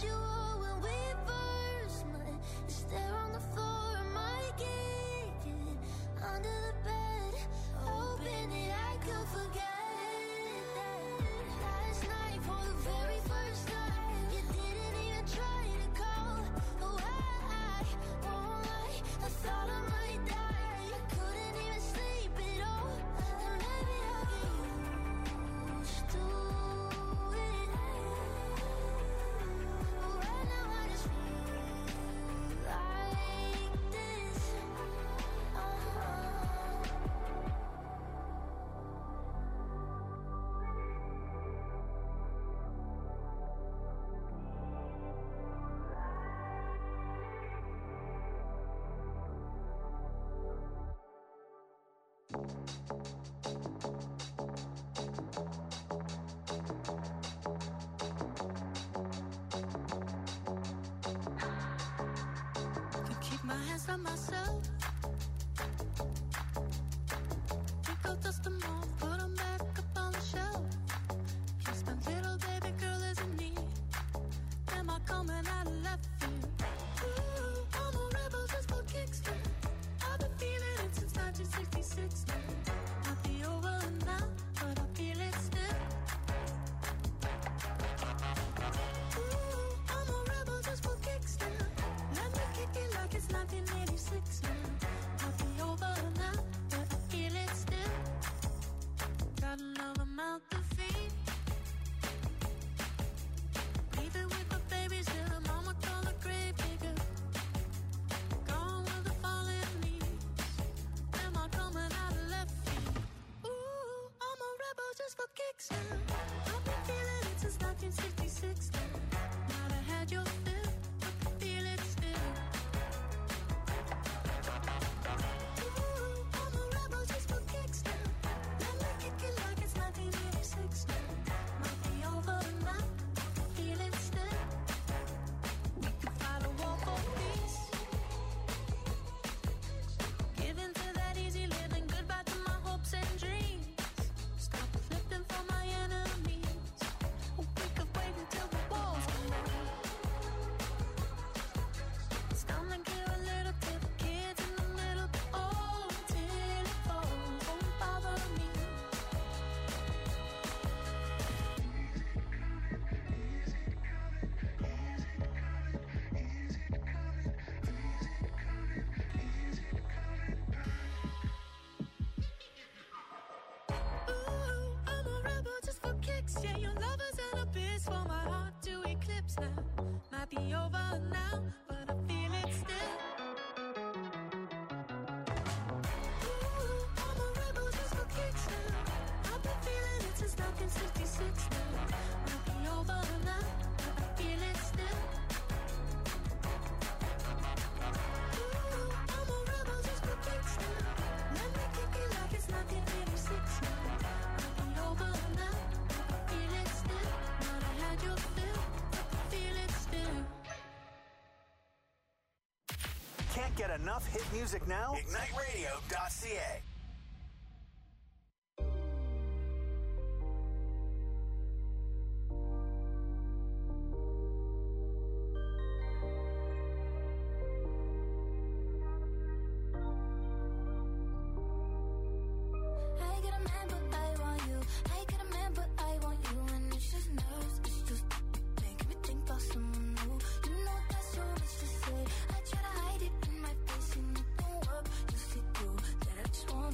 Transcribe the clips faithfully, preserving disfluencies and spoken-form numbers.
you wore when we first met is there on the floor of my kitchen, under the bed, hoping that I could forget that last night for the very first time you didn't even try to call. Oh, I won't lie, I thought I might die. I couldn't even sleep at all, and maybe I'll get used to it. But right now I just feel like this. Uh-huh. Can keep my hands on myself. Pick up, dust them off, put them back up on the shelf. Kiss my little baby girl isn't me. Am I coming out of left field? Ooh, I'm a rebel just for kicks now. I've been feeling it since nineteen sixty-six now. Might be over now, but I feel it still. Ooh, I'm a rebel just for kicks now. Let me kick it like it's nineteen eighty-six now. Might be over now, but I feel it still. Got another mouth to feed. Leaving with my babies till the mama call a grave digger. Gone with the fallen leaves. Am I coming out of left field? Ooh, I'm a rebel just for kicks now. I've been feeling it since nineteen sixty-six now. Might have had your fill, but I feel it still. Ooh, I'm a rebel just for kicks now. Let me kick it like it's nineteen eighty-six now. Might be over now, but I feel it still. We could fight a war for peace. Give in to that easy living, goodbye to my hopes and dreams. Stop flipping for my enemies. Oh, we could wait until the walls come down. It's time to give a little to the kids in the middle. Oh, till it falls, won't bother me. Ooh, I'm a rebel just for kicks. Yeah, your lovers and a bitch for my heart to eclipse now. Might be over now, but I feel it still. Ooh, I'm a rebel just for kicks now. I've been feeling it since nineteen sixty-six now. Might be over now, but I feel it still. Ooh, I'm a rebel just for kicks now. Let me kick it like it's nineteen eighty-six now. Might be over now, but I feel it still. Might have had your fill, but I feel it still. Can't get enough hit music now? ignite radio dot c a. I get a man, but I want you. I get a man, but I want you. And it's just nerves, it's just making me think about someone new. You know that's so much to say. I try to hide it in my face and it don't work. You see through that I just want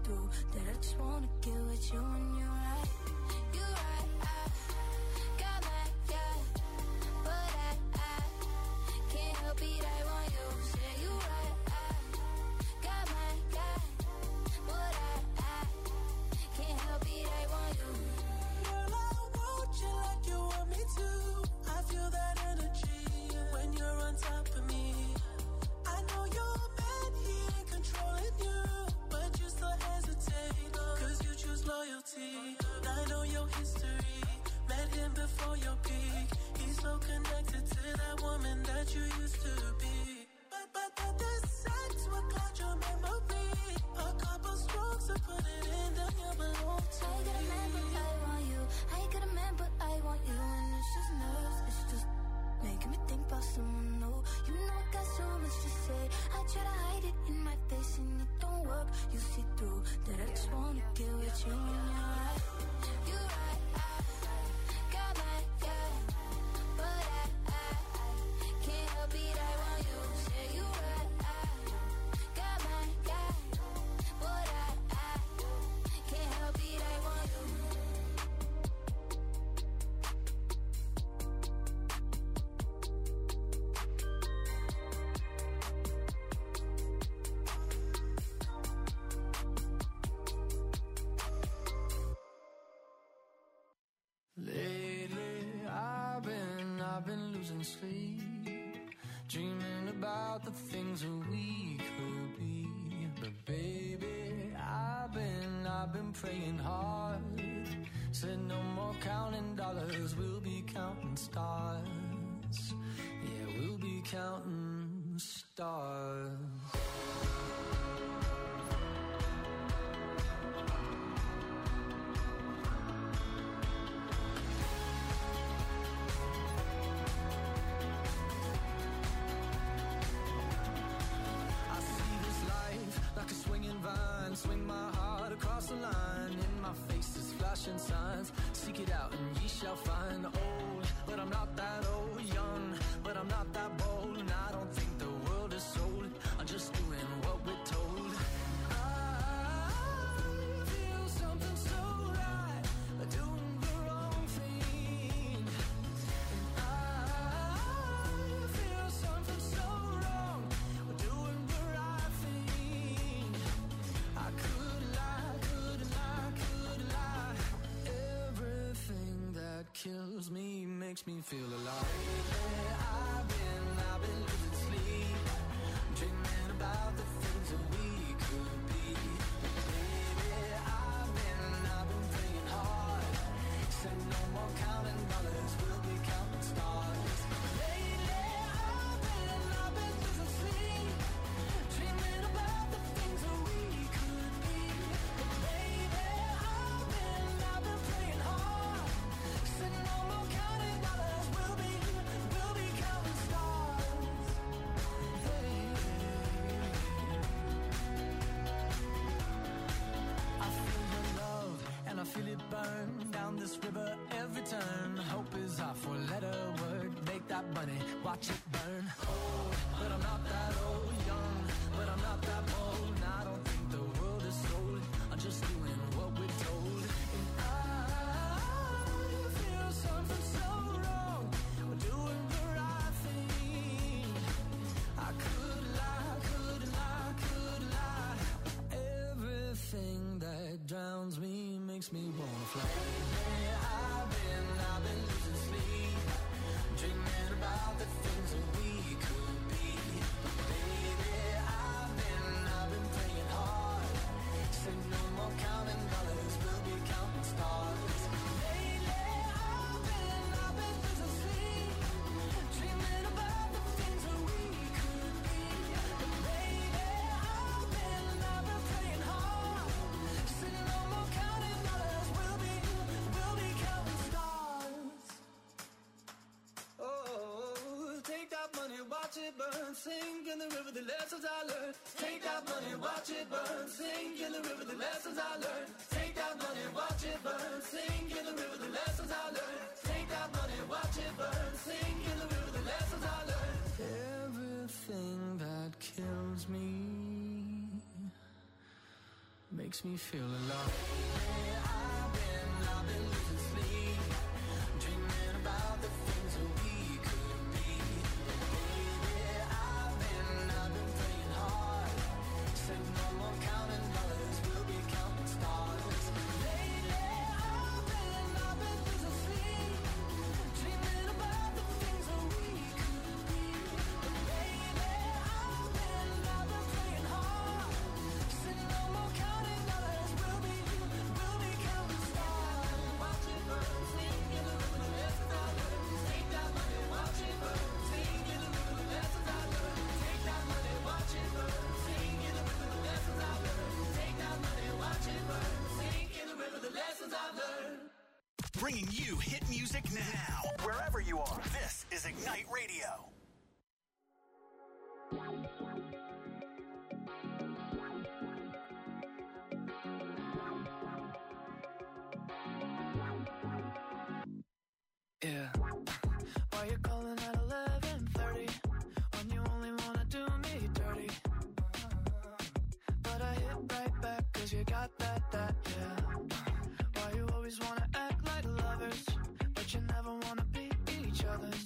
through that I just wanna get with you when you're right. You're right, I got my guy, but I, I can't help it, I want you. Say you right, I got my guy, but I, I can't help it, I want you. Girl, I want you like you want me to. I feel that energy when you're on top of me. I know your man, he ain't controlling you, but you still hesitate, cause you choose loyalty. I know your history, met him before your peak. He's so connected to that woman that you used to be. But, but, but the sex will cloud your memory. A couple strokes to put it in, then you belong to I got a man, but I want you. I got a man, but I want you. And it's just nerves, it's just making me think about someone new. You know I got so much to say. I try to hide it in my face and it don't work. You see through that I just wanna get with you when you're right. You're right, I got my guy, but I, I can't help it, I want you. Say you right, I got my guy, but I, I can't help it, I want you. Lately, I've been, I've been losing sleep, dreaming about the things that we could be. But baby, I've been, I've been praying hard. Said no more counting dollars, we'll be counting stars. Yeah, we'll be counting stars. Like a swinging vine, swing my heart across the line. In my face is flashing signs. Seek it out and ye shall find. Old, but I'm not that old. Young, but I'm not that bold. And I don't think the world is sold. I'm just doing what we're told. I feel something so right, doing the wrong thing. And I feel something so wrong, doing the right thing. I could lie, could lie, could lie. Everything that kills me makes me feel alive. Yeah, I've been, I've been losing sleep, dreaming about the things that we could be. Baby, I've been, I've been praying hard. Said no more counting dollars, we'll be counting stars. Lately, I've been, I've been losing sleep, dreaming about the things that we could be. Baby, I've been, I've been praying hard. Said no more counting dollars, we'll be, we'll be counting stars. Hey. I feel your love and I feel it burn down this river every turn. Hope is our four-letter word. Make that money, watch it burn. Old, but I'm not that old. Young, but I'm not that bold. And I don't think the world is sold. I'm just doing what we're told. And I feel something so wrong. We're doing the right thing. I could lie, could lie, could lie. Everything that drowns me makes me wanna fly. Lately, I've been, I've been losing sleep, dreaming about the things that we could be. Baby, I've been, I've been praying hard. Said no more counting dollars, we'll be counting stars. Lately, I've been, I've been losing sleep, dreaming about the things that we could be. Baby, I've been, I've been praying hard. Said no more counting dollars, we'll be, we'll be counting stars. Oh, take that money, watch it burn, sink in the river, the lessons I learned. Take that money, watch it burn, sink in the river, the lessons I learned. Take that money, watch it burn, sink in the river, the lessons I learned. Take that money, watch it burn, sink in the river, the lessons I learned. Everything that kills me makes me feel alive. I've been, I've been losing sleep, dreaming about the things that we could be. Baby, I've been, I've been praying hard. Said no more counting dollars, we'll be counting stars. Lately, I've been, I've been losing sleep, dreaming about the things that we could be. Baby, I've been, I've been praying hard. Said no more counting dollars, we'll be, we'll be counting stars. Watch it burn, sing it a little bit less than I learn. Take that money, watch it burn, sing it a little bit less than I learn. Take that money, watch it burn, sing it a little bit less than I learn. Take that money, watch it burn, sing it a little bit lessons I've learned. Bringing you hit music now, wherever you are. This is Ignite Radio. Yeah. Why you calling at eleven thirty when you only wanna do me dirty? But I hit right back cause you got that, that, yeah. Why you always wanna act like lovers, but you never wanna be each other's?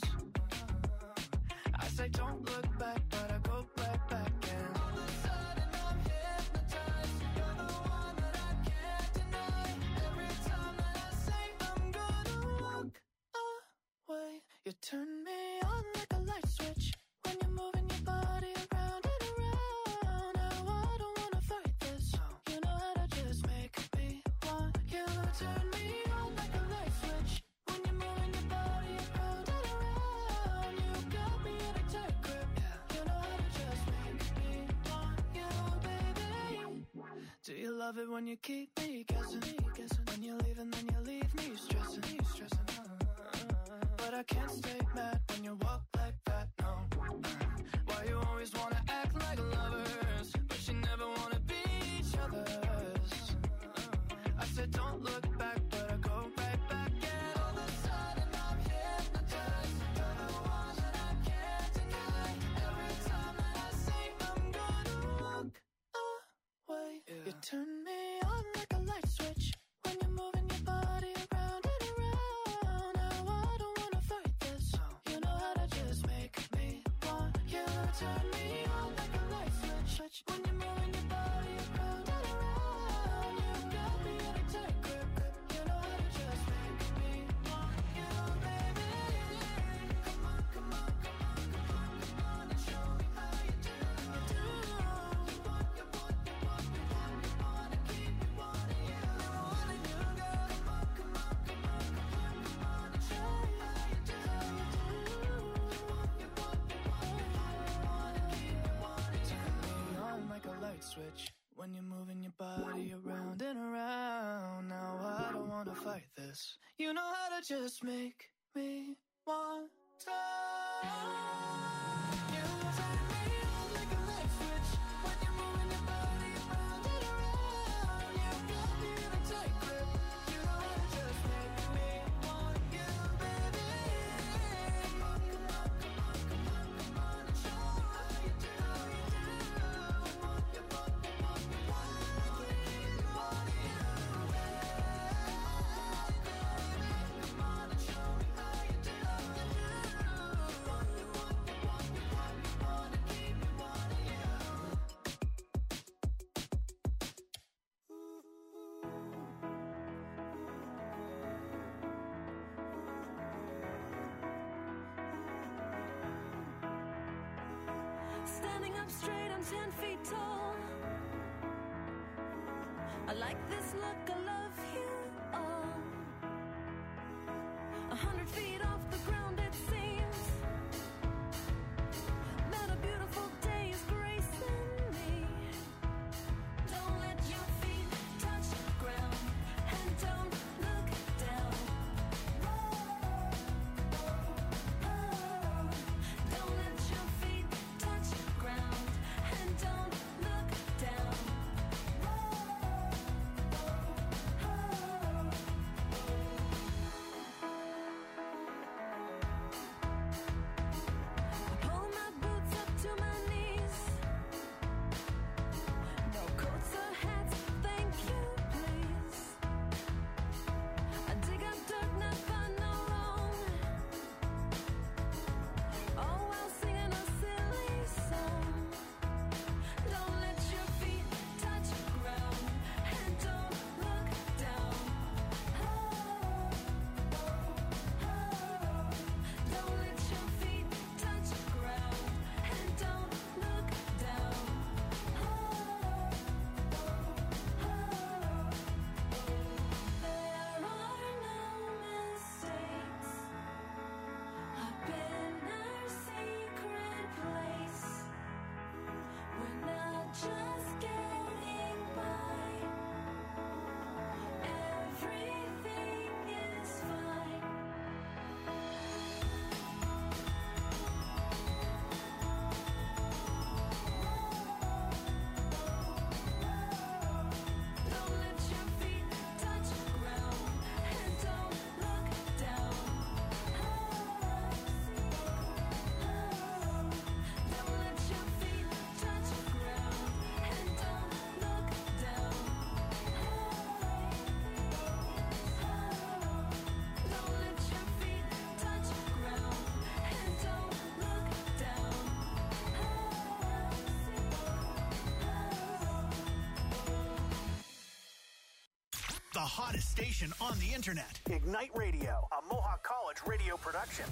I say don't look back, but I go right back and all of a sudden I'm hypnotized. You're the one that I can't deny. Every time that I say I'm gonna walk away, you turn me on like a light switch when you're moving your body around and around. Now I don't wanna fight this. You know how to just make me want you. Turn me on like a light switch when you're moving your body around and around. You got me in a tight grip. You know how to just make me want you, baby. Do you love it when you keep me guessing? When you leave and then you leave me stressing, stressing. But I can't stay mad when you walk like that, no. Why you always wanna act like lovers, but you never wanna be each other's? I said don't look back, but I go right back and all of a sudden I'm hypnotized. You're the one that I can't deny. Every time that I say I'm gonna walk away, you turn me on like a light switch when you're moving your body around and around. Now I don't wanna fight this. You know how to just make me want you. Turn me on like a light switch when you're moving your body around and around. You got me in a tight grip. You know how to just make me want you, baby. Come on, come on, come on, come on, come on and show me how you do. You want, you want, you want, you want, you wanna keep me wanting you. Wanting you, girl. Come on, come on, come on, come on, come on and show me how you do. You want, you want, you want, you want, you wanna keep me wanting you. Turn me on like a light switch when you're moving your body around and around. Now I don't wanna fight this. You know how to just make me want to. You turn me on like a light switch when you're moving your body around and around. You got me in a tight grip. You know how to just make me want you, baby. Come on, come on, come on, come on, come on and show me how you do. You want, you want, you want, you want, you wanna keep me wanting you. Come on and show me how you do. You want, you want, you want, you want, you wanna keep me wanting you. Standing up straight, I'm ten feet tall. I like this look, I love you all. A hundred feet off the ground, it seems that a beautiful day is gracing me. Don't let your feet touch the ground and don't look down. Don't let your feet touch the ground and don't look down. hottest station on the internet. Ignite Radio, a Mohawk College radio production.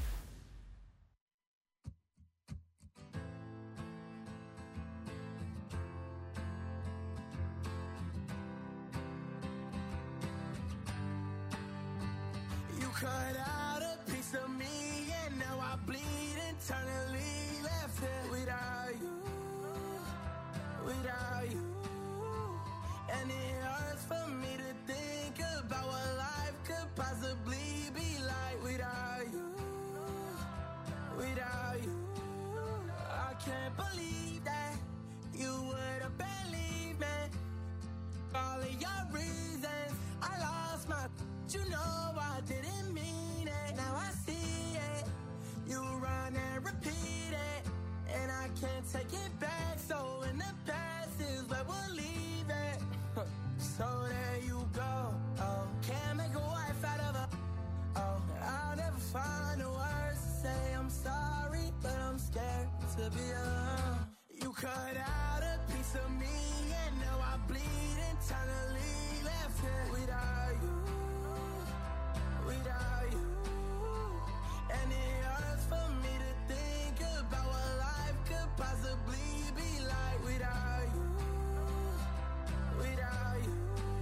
You cut out a piece of me and now I bleed internally. Left here without you, without you. And it hurts for me to think about what life could possibly be like without you, without you. I can't believe that you would have believed me. All of your reasons, I lost my, you know I didn't mean it. Now I see it, you run and repeat it, and I can't take it back. So in the past is where we'll leave it. So there you go. Oh, can't make a wife out of a. Oh, I'll never find the words to say I'm sorry, but I'm scared to be alone. You cut out a piece of me, and now I bleed internally. Left here without you, without you. And it hurts for me to think about what life could possibly be like without you, without you.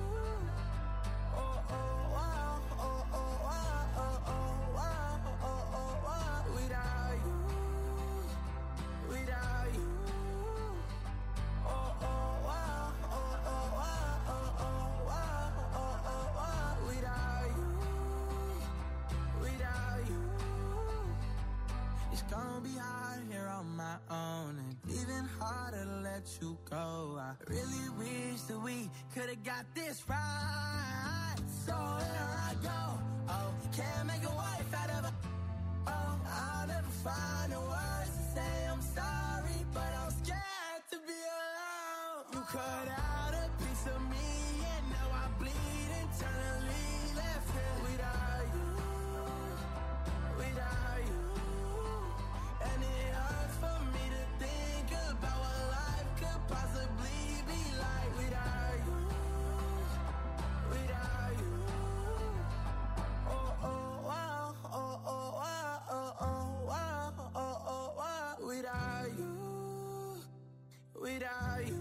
Oh, oh, wow, oh, oh, wow, oh, oh, wow, oh, oh, wow. Without you, without you. Oh, oh, wow, oh, oh, wow, oh, oh, wow, oh, oh, wow. Without you, without you. It's gonna be hard here on my own, and even harder to let you go. I really wish that we could've got this right. So here I go. Oh, can't make a wife out of a. Oh, I'll never find the words to say I'm sorry, but I'm scared to be alone. You cut out a piece of me, and now I bleed internally. Left here without you, without you. And it hurts for me to think about what life could possibly be like without you, without you. Oh, oh, wow, oh, oh, wow, oh, oh, wow, oh, oh, wow. Without you, without you.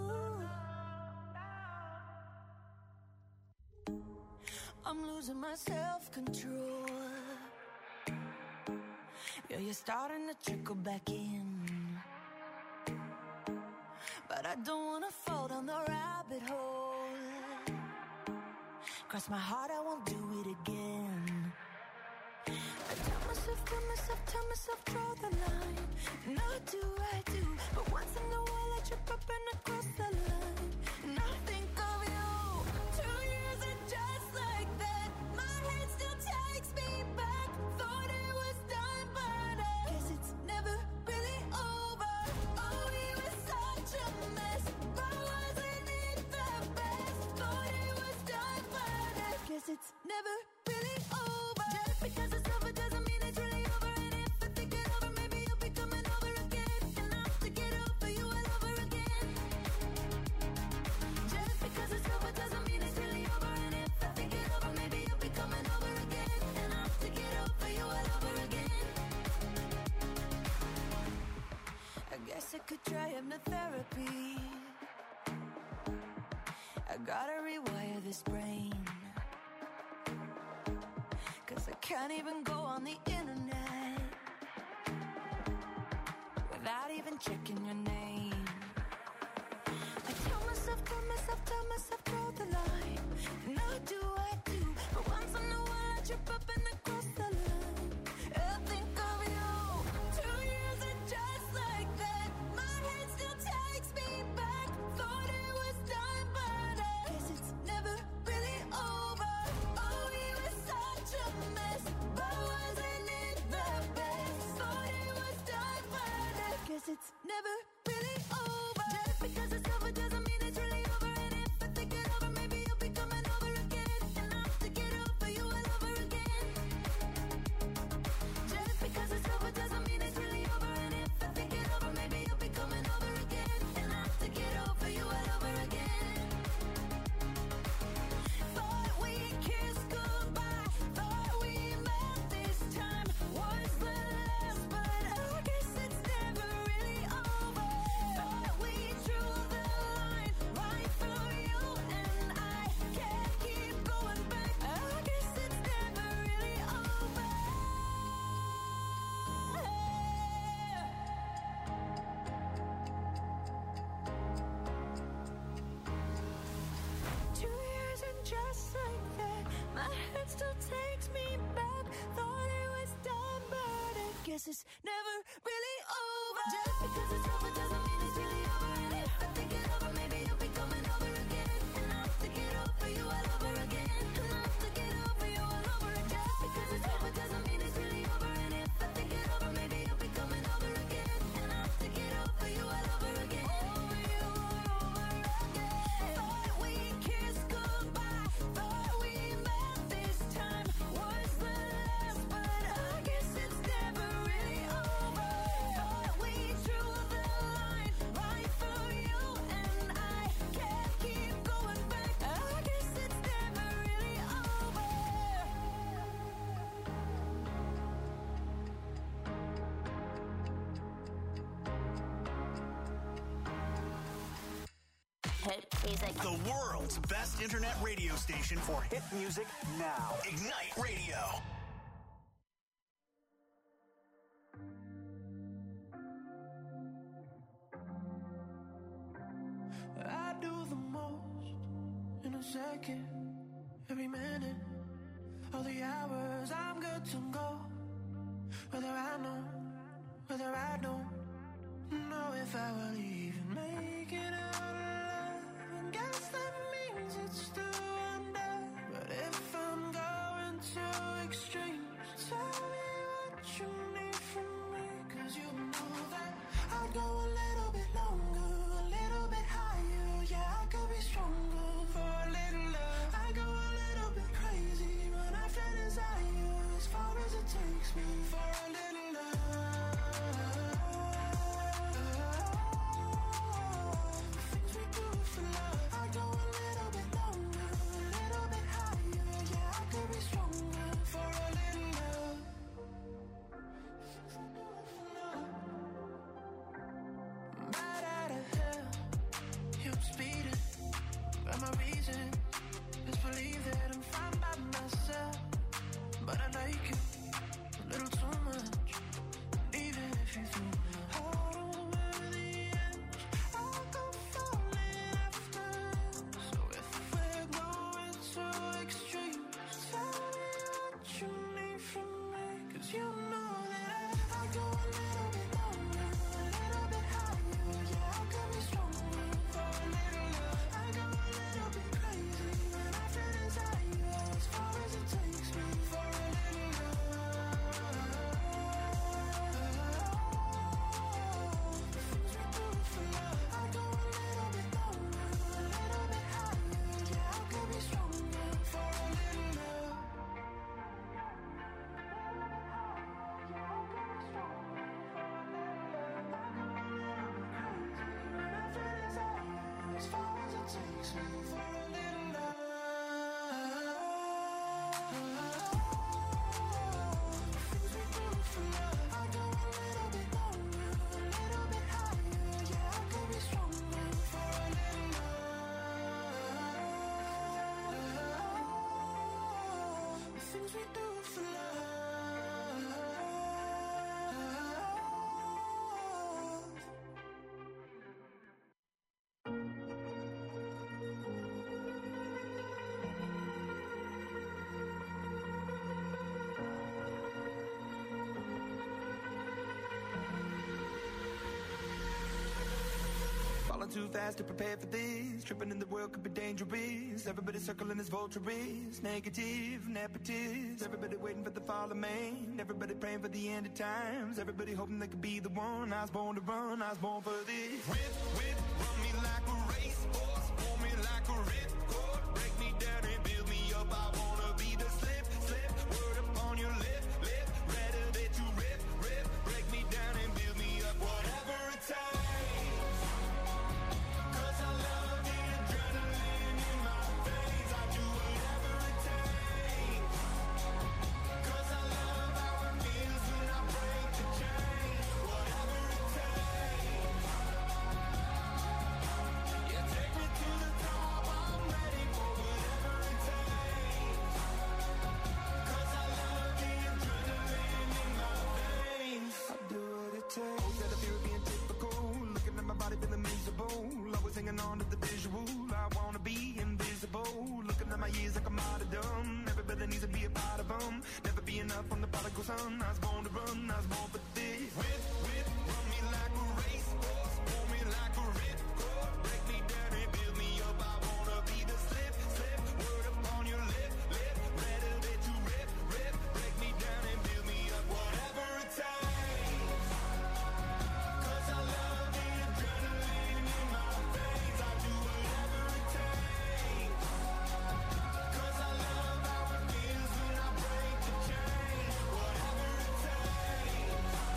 I'm losing my self-control. Yeah, you're starting to trickle back in, but I don't wanna fall down the rabbit hole. Cross my heart, I won't do it again. I tell myself, tell myself, tell myself, draw the line. And I do, I do, but once in a while I trip up and I cross the line. And I think of you. Two years and just like that, my head still takes me back. Thought it was done, but I guess it's never really over. Oh, we were such a mess, but wasn't it the best? Thought it was done, but I guess it's never really over. Just because it's over doesn't mean it's really over. And if I think it over, maybe you'll be coming over again. And I'll have to get over you all over again. Just because it's over doesn't mean it's really over. And if I think it over, maybe you'll be coming over again. And I'll have to get over you all over again. I guess I could try hypnotherapy. I gotta rewire this brain, 'cause I can't even go on the internet without even checking your name. I tell myself, tell myself, tell myself, draw the line. And I do, I do, but once in a while I trip up and I cross the line. I think of you. Two years and just like that, my head still takes me back. Thought it was done, but I guess it's never really over. Oh, we were such a mess, but wasn't it the best? Thought it was done, but I guess it's never really over. Just because it's over doesn't mean it's really over. And if I think it over, maybe you'll be coming over again. And I'll have to get over you all over again. Just because it's over doesn't mean it's really over. And if I think it over, maybe you'll be coming over again. And I'll have to get over you all over again. Thought guess it's never really over. Just because it's over doesn't mean it's really over. And if I think it over, maybe you'll be coming over again. And I'll have to get over you all over again. And I'll have to get over you all over again. Just because it's over doesn't mean it's really over. And if I think it over, maybe you'll be coming over again. And I'll have to get over you all over again. Over you all over again. Thought we kissed goodbye. Thought we met this time was the last, but I guess it's never really over. Thought we drew the line right through you and I can't keep going back. I guess it's never really over. Hit music. The world's best internet radio station for hit music now. Ignite Radio. I do the most in a second, every minute, all the hours I'm good to go. Whether I know, whether I don't know if I will even make it out alive. And guess that means it's still under. But if I'm going to extremes, tell me what you need from me. Cause you know that I'd go a little bit longer, a little bit higher. Yeah, I could be stronger for a little love. I go a little bit crazy when I feel desire, as far as it takes me for a little love. Things we do for love. I go a little bit longer, a little bit higher. Yeah, I could be stronger for a little love. Things we do for love. Right out of hell, you're speeding. But my reason is believe that I'm fine by myself. But I like you a little too much. Even if you threw my heart over the edge, I'll go falling after. So if we're going to extremes, tell me what you need from me. Cause you know that I go a little bit longer, a little bit higher. Yeah, I could be stronger for a little love. I go a little bit crazy when I feel desire, as far as it takes me for a little love. The things we do for love. I go a little bit longer, a little bit higher. Yeah, I could be stronger for a little love. As far as it takes me for a little love. Things we do for love. I go a little bit longer, a little bit higher. Yeah, I could be stronger for a little love. The things we do for love. Falling too fast to prepare for this. Tripping in the world could be dangerous. Everybody circling as vultures. Negative, nepotist. Everybody waiting for the fall of man. Everybody praying for the end of times. Everybody hoping they could be the one. I was born to run, I was born for this. Whip, whip, run me like a racehorse. Pull me like a ripcord. Break me down and build me up. I wanna be the slip, slip. Word upon your lip, lip. Rather that you rip, rip. Break me down and build me up. Whatever it takes. Cause I love the adrenaline in my veins. I do whatever it takes. Cause I love how it feels when I break the chain. Whatever it takes. Yeah, take me to the top. I'm ready for whatever it takes. Cause I love the adrenaline in my veins. I do what it takes. That I feel being typical. Looking at my body feeling miserable. Always hanging on to the visual. I wanna be invisible. Looking at my years like I'm out of dumb. Everybody needs to be a part of them. Never be an up from the prodigal son. I was born to run, I was born for this. Whip, whip, run me like a racehorse, pull me like a ripcord, break me down and build me up. I wanna be the slip, slip, word upon your lip, lip, better that you rip, rip, break me down and build me up. Whatever it takes, 'cause I love the adrenaline in my veins. I do whatever it takes, 'cause I love how it feels when I break the chain. Whatever it takes,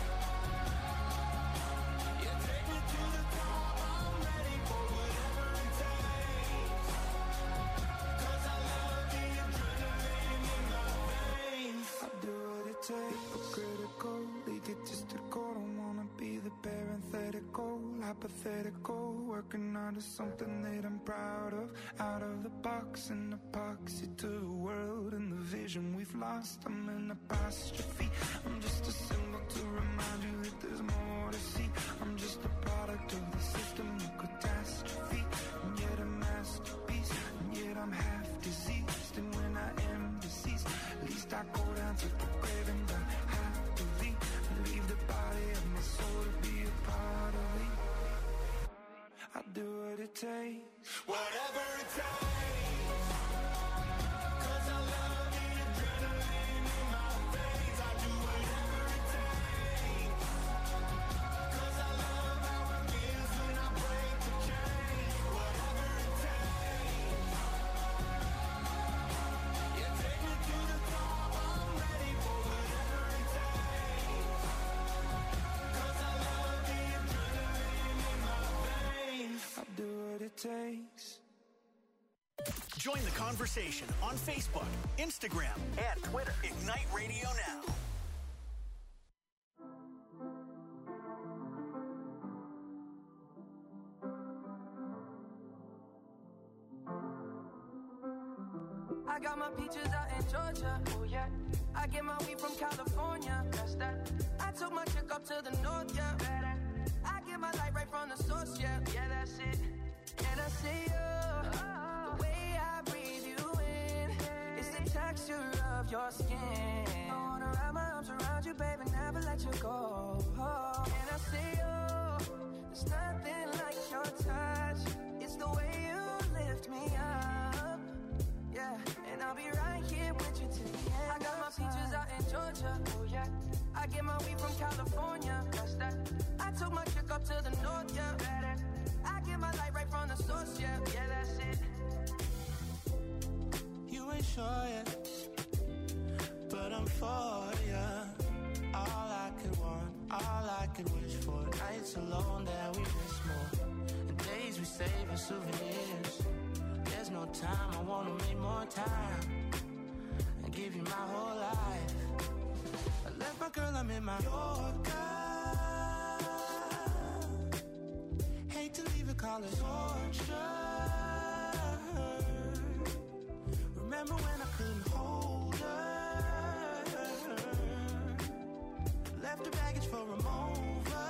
yeah, take me to the top. I'm ready for whatever it takes, 'cause I love the adrenaline in my veins. I do what it takes, but critical, egotistical. Don't wanna be the parenthetical, hypothetical. Working out of something that I'm proud of. Out of the box and epoxy to the world and the vision we've lost. I'm in apostrophe. I'm just a symbol to remind you that there's more to see. I'm just a product of the system of catastrophe, and yet a masterpiece, and yet I'm half diseased. And when I am deceased, at least I go down to the grave and die happily, and leave the body of my soul to be a part of me. I do what it takes, whatever it takes, 'cause I love the adrenaline in my veins. I do whatever it takes, 'cause I love how it feels when I break the chain. Whatever it takes, yeah, take me to the top. I'm ready for whatever it takes, 'cause I love the adrenaline in my veins. I do what it takes. Join the conversation on Facebook, Instagram, and Twitter. Ignite Radio Now. I got my peaches out in Georgia, oh yeah. I get my weed from California, that's that. I took my chick up to the north, yeah. Better. I get my light right from the source, yeah. Yeah, that's it. And I see you, the way I breathe you in, it's the texture of your skin. I wanna wrap my arms around you, baby, never let you go. Oh. And I see you, there's nothing like your touch. It's the way you lift me up, yeah. And I'll be right here with you till the end. I got my peaches out in Georgia, oh yeah. I get my weed from California, that's that. I took my chick up to the north, yeah. Better. I get my light right from the source, yeah. Yeah, that's it. You ain't sure yet, but I'm for ya. All I could want, all I could wish for. Nights alone that we miss more, and days we save as souvenirs. There's no time, I wanna make more time and give you my whole life. I left my girl, I'm in my Yorker. Hate to leave it, call it torture. Remember when I couldn't hold her? Left the baggage for a mover.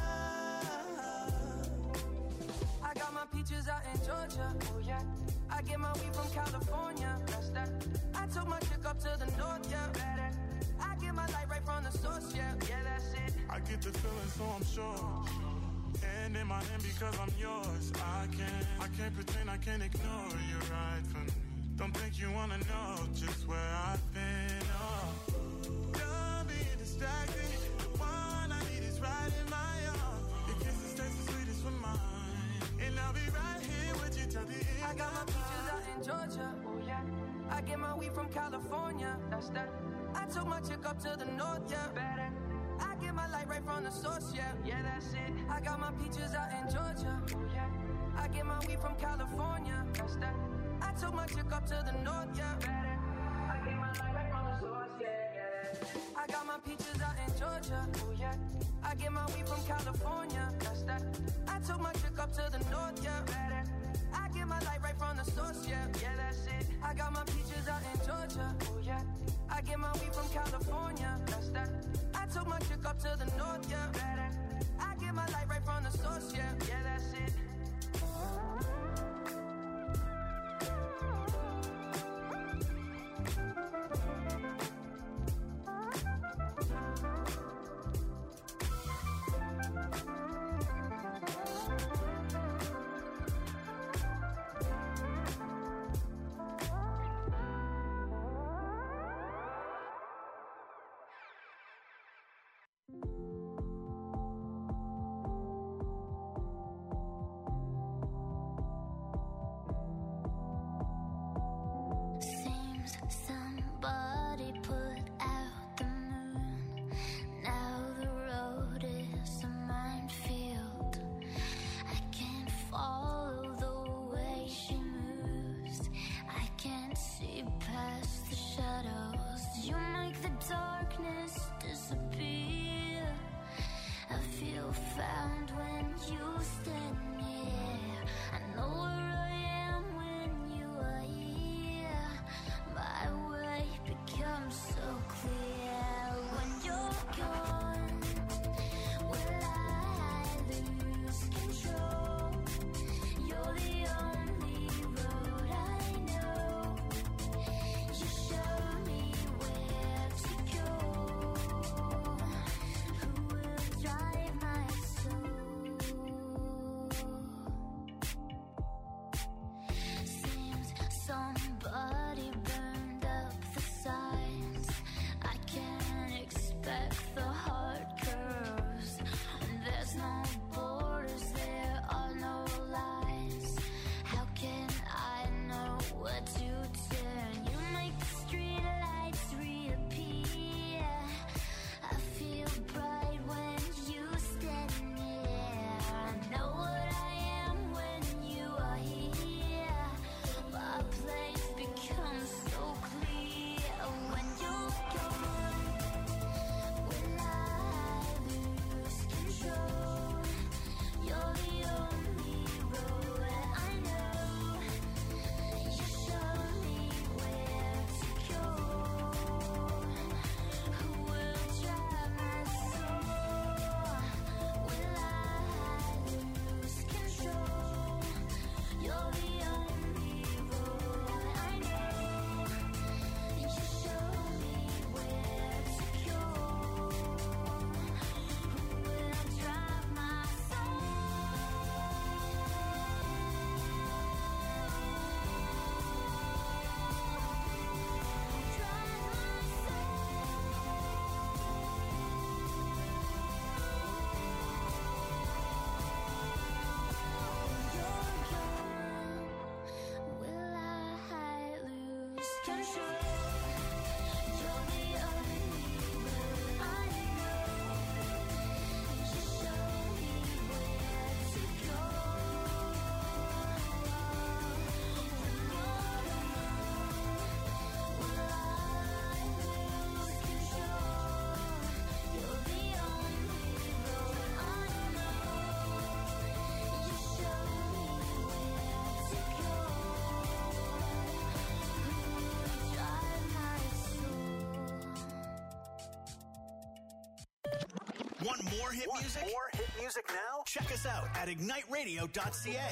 I got my peaches out in Georgia, oh yeah. I get my weed from California, that's that. I took my chick up to the north, yeah. Better. I get my light right from the source, yeah. Yeah, that's it. I get the feeling, so I'm sure. And in my hand because I'm yours. I can't, I can't pretend, I can't ignore you right from me. Don't think you wanna know just where I've been. Oh, done being distracted. The one I need is right in my arms. Your kisses taste the sweetest with mine, and I'll be right here with you till the end. I got my peaches out in Georgia, oh yeah. I get my weed from California, that's that. I took my chick up to the north, yeah. Better. I get my light right from the source, yeah. Yeah, that's it. I got my peaches out in Georgia, oh yeah. I get my weed from California, that's that. I took my chick up to the north, yeah. Better. I get my light right from the source, yeah, yeah. I got my peaches out in Georgia, oh yeah. I get my weed from California, that's that. I took my chick up to the north, yeah. Better. I get my light right from the source, yeah. Yeah, that's it. I got my peaches out in Georgia, oh yeah. I get my weed from California, that's that. I took my chick up to the north, yeah. Better. I get my light right from the source, yeah. Yeah, that's it. more hit Want music? more hit music now? Check us out at ignite radio dot c a.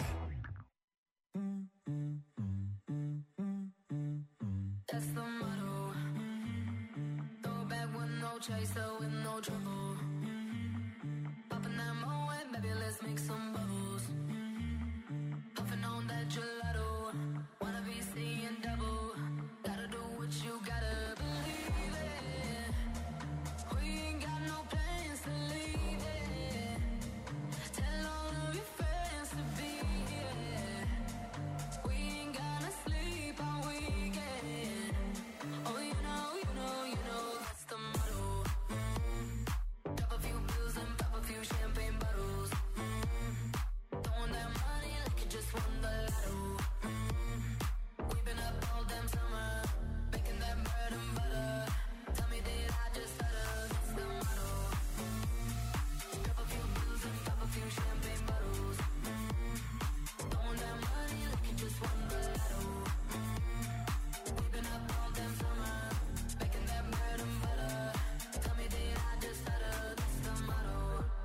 That's the motto. Throw back with no chaser, with no trouble. Popping that Moet, baby, let's make some bubbles. Puffing on that gelato. Wanna be seeing double. Gotta do what you gotta believe it. We ain't got no plans to leave it. Tell all of your friends to be here. We ain't gonna sleep all weekend. Oh, you know, you know, you know, that's the motto. Drop a few bills and pop a few champagne bottles. Throwing that money like you just won the lotto. We've been up all damn summer, making that bread and butter. Tell me, did I just stutter? That's the motto. Drop a few bills and pop a few champagne bottles. Throwing that money like you just won the lotto. We've been up all damn summer, making that bread and butter. Tell me, did I just stutter? That's the motto.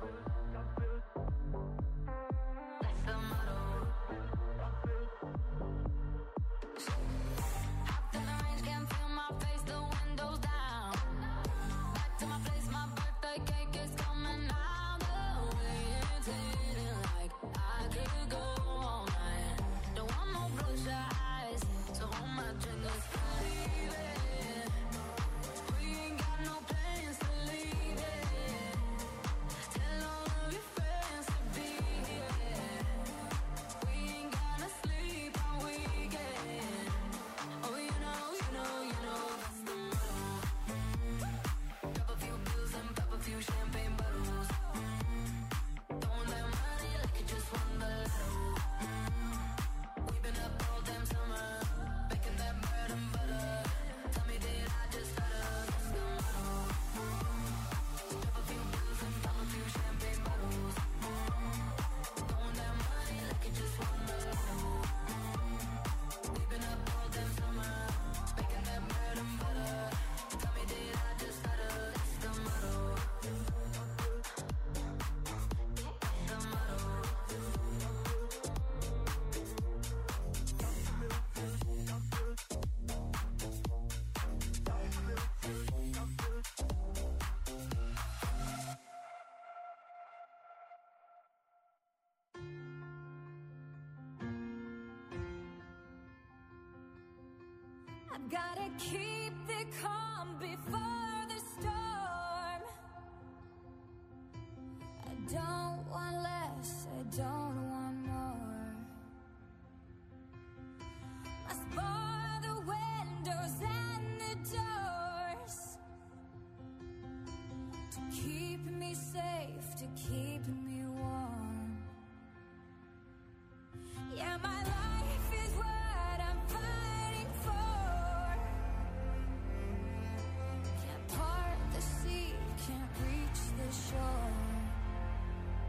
That's the motto. Hopped in the range, can't feel my face, the windows down. Back to my place, my birthday cake is coming out. The way it's hitting like I could go all night. Don't want no bloodshot eyes, so hold my drink, let's believe it. We ain't got no plans to leave it. Tell all of your friends to be here. We ain't gonna sleep all weekend. Oh, you know, you know, you know, that's the motto. Drop a few bills and pop a few champagne bottles. Throwing that money like you just won the lotto. We've been up all damn summer, making that bread and butter. Tell me, did I just stutter? That's the motto. Drop a few bills and pop a few champagne bottles. Throwing that money like you just won the lotto. We've been up all damn summer, making that bread and butter. Tell me, did I just stutter? That's the motto. That's the motto. I've gotta keep the calm before the storm. I don't want less, I don't want more. Must bar the windows and the doors to keep me safe, to keep me warm. Yeah, my life is what I'm fighting for. Can't part the sea, can't reach the shore.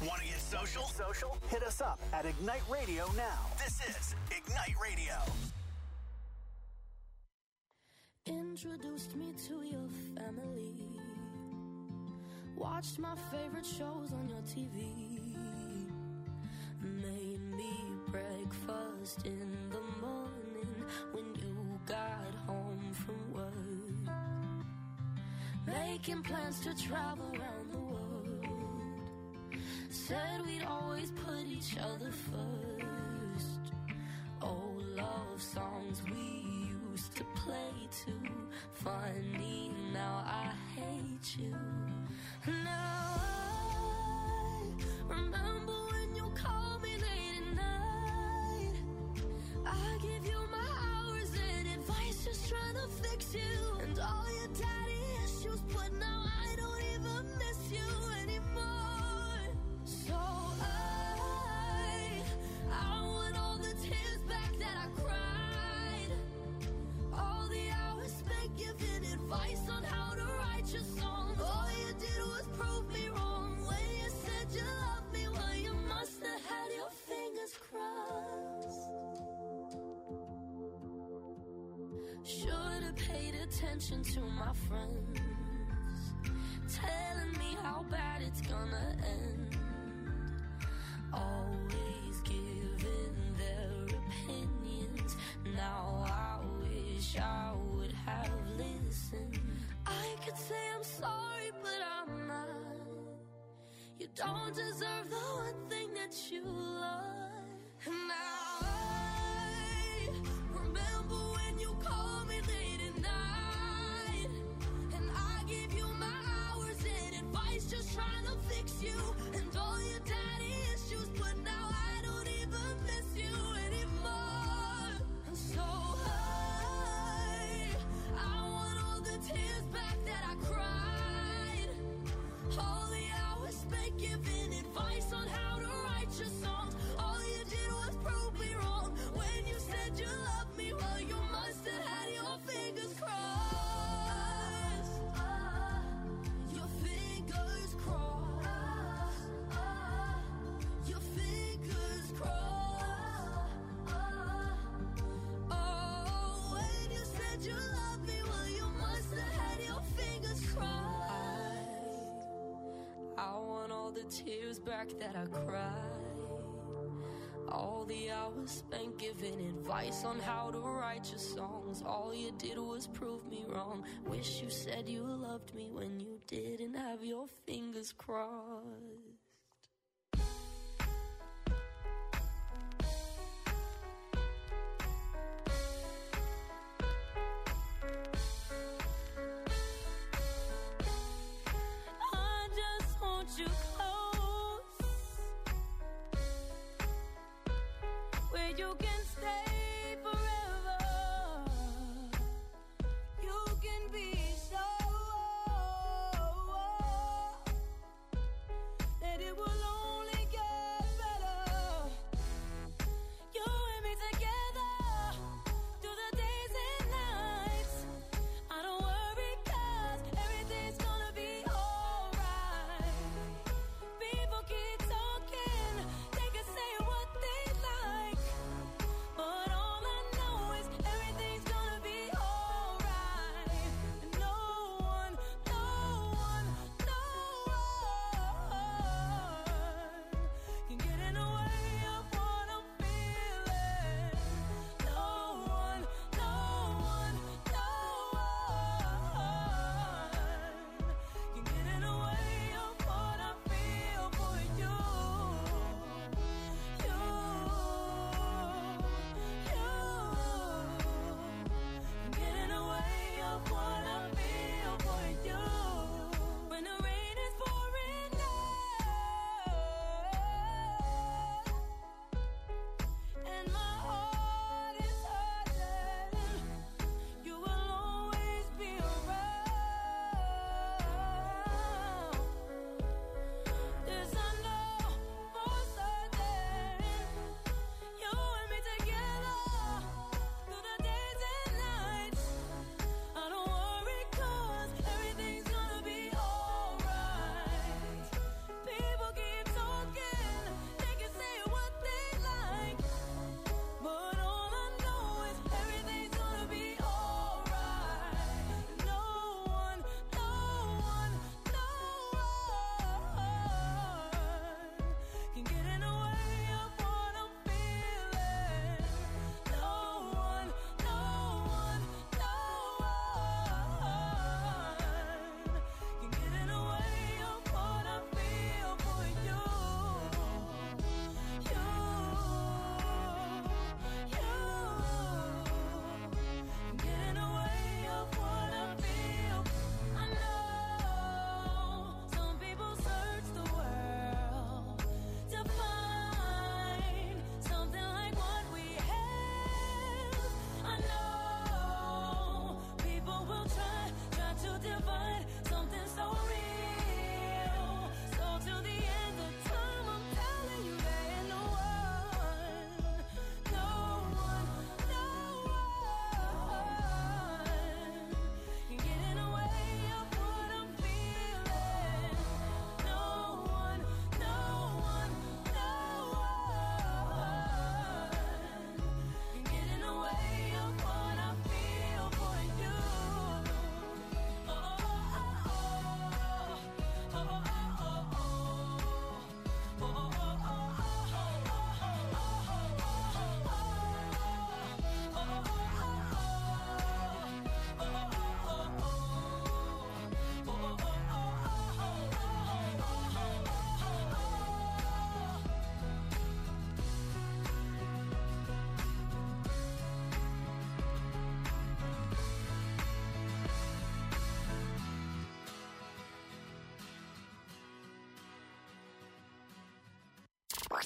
Want to get social? Social? Hit us up at Ignite Radio now. This is Ignite Radio. Introduced me to your family. Watched my favorite shows on your T V. Made me breakfast in the morning when you got home from work. Making plans to travel around the world. Said we'd always put each other first. Old love songs we used to play too. Funny, now I hate you. Now I remember when you called me late at night. I give you my hours and advice, just trying to fix you. And all your daddy issues, but now I don't even miss you anymore. So I, I want all the tears back that I cried. All the hours spent giving advice on how to write your songs. All you did was prove me wrong. When you said you loved me, well, you must have had your fingers crossed. Should have paid attention to my friends, telling me how bad it's gonna end. Always giving their opinions. Now I wish I would have listened. I could say I'm sorry, but I'm not. You don't deserve the one thing that you love. Now I remember when you called me late at night, and I gave you my hours and advice, just trying to fix you. And all your daddy issues, but now I don't even miss you anymore. So I, I want all the tears back that I cried. All the hours spent giving advice on how to write your songs. All you did was prove me wrong. When you said you loved me, well, you must have had your fingers crossed. Your fingers crossed. Your fingers crossed. Oh, when you said you loved me, well, you must have had your fingers crossed. I want all the tears back that I cried. All the hours spent giving advice on how to write your songs. All you did was prove me wrong. Wish you said you loved me when you didn't have your fingers crossed. I just want you close, where you can stay forever. You can be so, let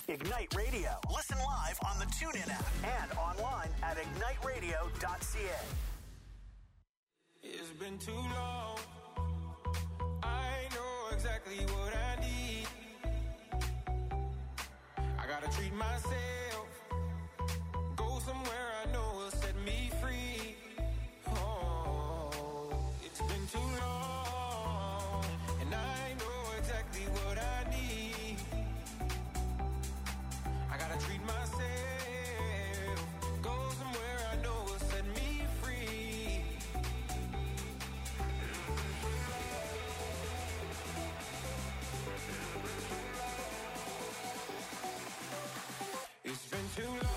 Ignite Radio. Listen live on the TuneIn app and online at ignite radio dot c a. It's been too long. I know exactly what I need. I gotta treat myself. Go somewhere I know will set me free. Oh, it's been too long. And I know exactly what I need. I gotta treat myself. Go somewhere I know will set me free. It's been too long.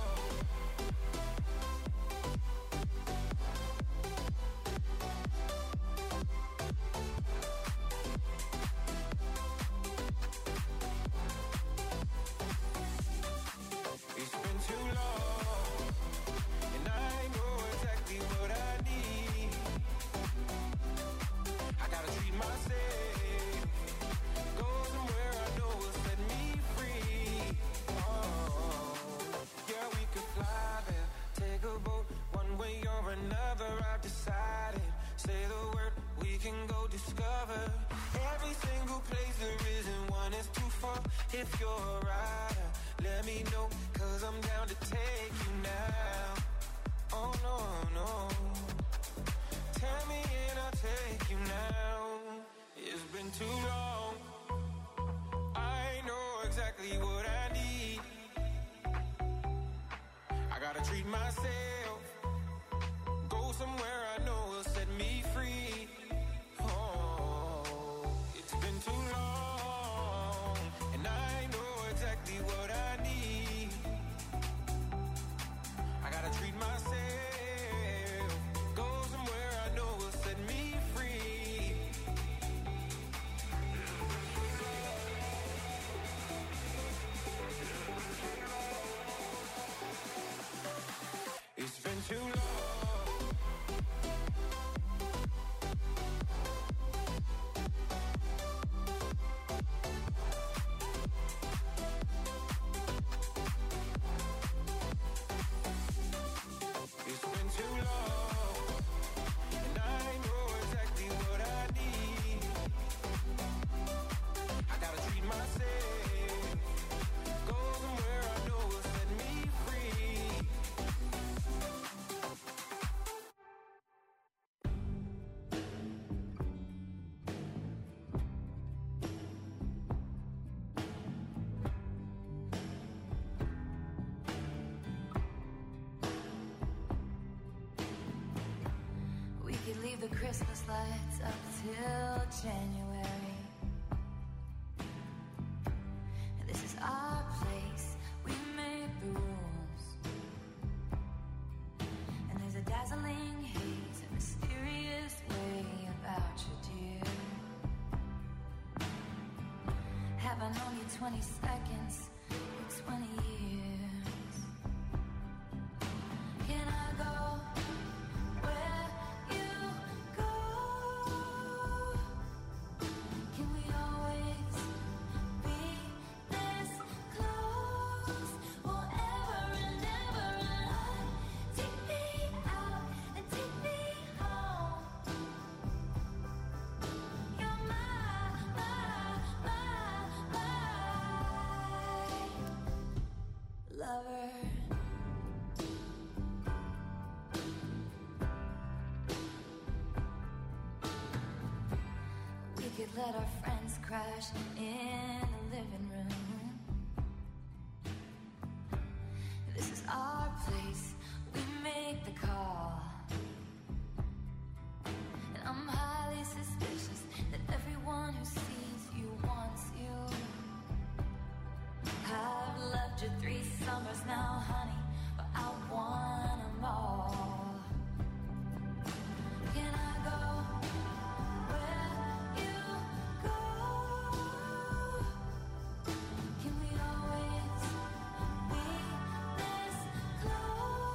It's been too long, and I know exactly what I need. I gotta treat myself. Go somewhere I know will set me free. Oh, yeah, we could fly there, take a boat, one way or another. I've decided. Say the word, we can go discover every single place there is, and one is too far. If you're a rider, let me know, cause I'm down to take you now. Oh no, no. Tell me and I'll take you now. It's been too long. I know exactly what I need. I gotta treat myself. Go somewhere I know will set me free. Oh, it's been too long, and I know exactly what I need. I gotta treat myself. Go somewhere I know will set me free. It's been too long. It's been too long, and I know exactly what I need. I gotta treat myself. Go somewhere I know will set me free. We could leave the Christmas lights up till January. This is our place, we make the rules. And there's a dazzling haze, a mysterious way about you, dear. Have I known you twenty seconds or twenty years? Can I go where you go? Can we always be this close forever and ever? And on, take me out and take me home. You're my, my, my, my lover. We could let our friends crash in the living room. This is our place, we make the call. And I'm highly suspicious that everyone who sees you wants you. I've loved you three summers now, honey, but I want them all. Can I go where you go? Can we always be this close?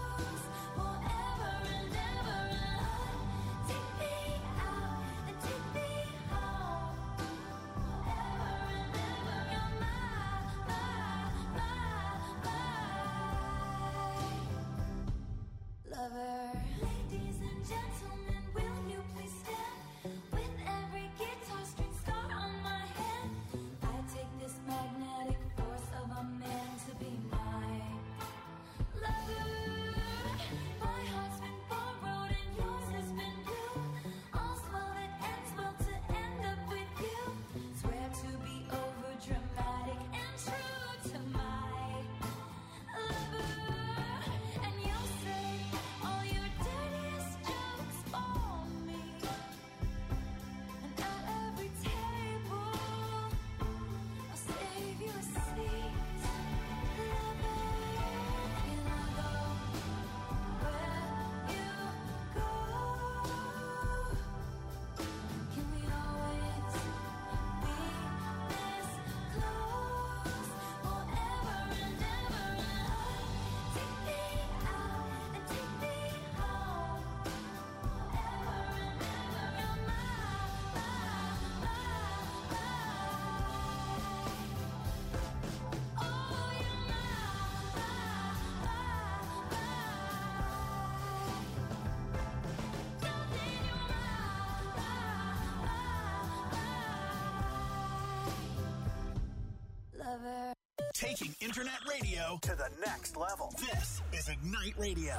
Taking internet radio to the next level. This is Ignite Radio.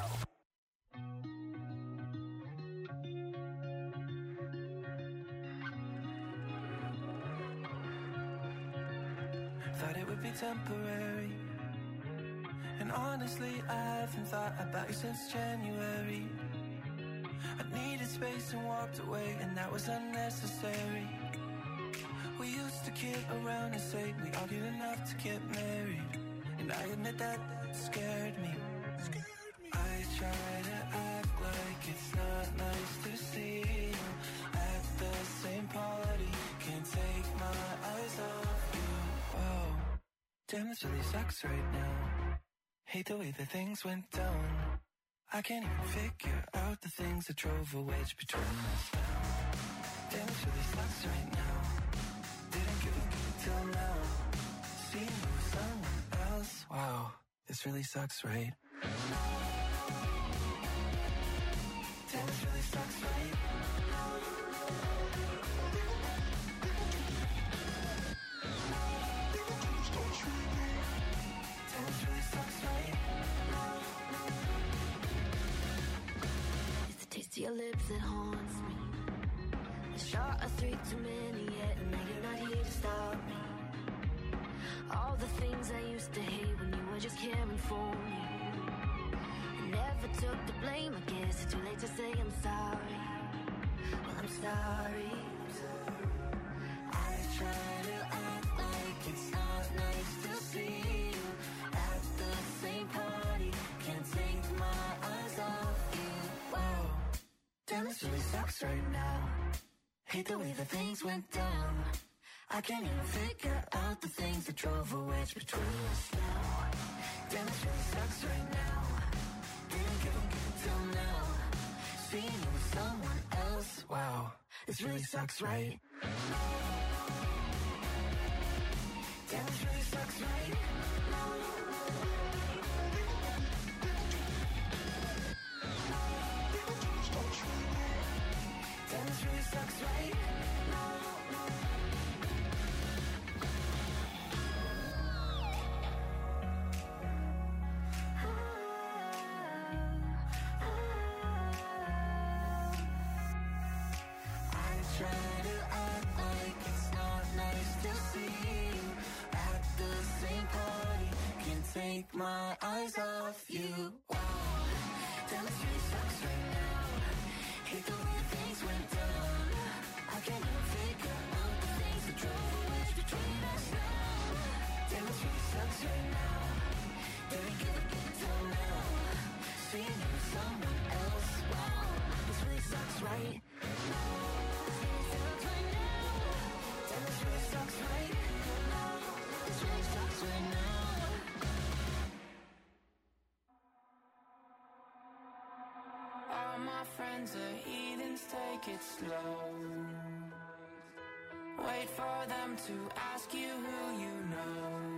Thought it would be temporary, and honestly I haven't thought about you since January. I needed space and walked away, and that was unnecessary. We used to kid around and say we argued enough to get married, and I admit that scared me. I try to act like it's not nice to see you at the same party. Can't take my eyes off you. Whoa, damn, this really sucks right now. Hate the way that things went down. I can't even figure out the things that drove a wedge between us now. Damn, this really sucks right now. Didn't give a good till now. Seeing you with someone else. Wow, this really sucks, right? Damn, this really sucks, right? Damn, this really sucks, right? It's the taste of your lips that haunts me. A shot of three too many yet, and now you're not here to stop me. All the things I used to hate when you were just caring for me. I never took the blame, I guess it's too late to say I'm sorry. Well, I'm sorry. I try to act like it's not nice to see you at the same party. Can't take my eyes off you. Wow, damn, this really sucks right now. Hate the way that things went down. I can't even figure out the things that drove a wedge between us now. Damn, this really sucks right now. Didn't give a good till now. Seeing you with someone else. Wow, this really sucks, right? Damn, this really sucks, right? Damn, this really sucks, right? I try to act like it's not nice to see you at the same party. Can't take my eyes off you. Wow, damn, this really sucks right now. Hate the way things went down. I can't even figure out the things that drove a wedge between us now. Damn, this really sucks right now. Didn't give a good till now. Seeing you with someone else. Wow, this really sucks, right? Damn, this really sucks right now. This really sucks right now. All my friends are heathens, take it slow. Wait for them to ask you who you know.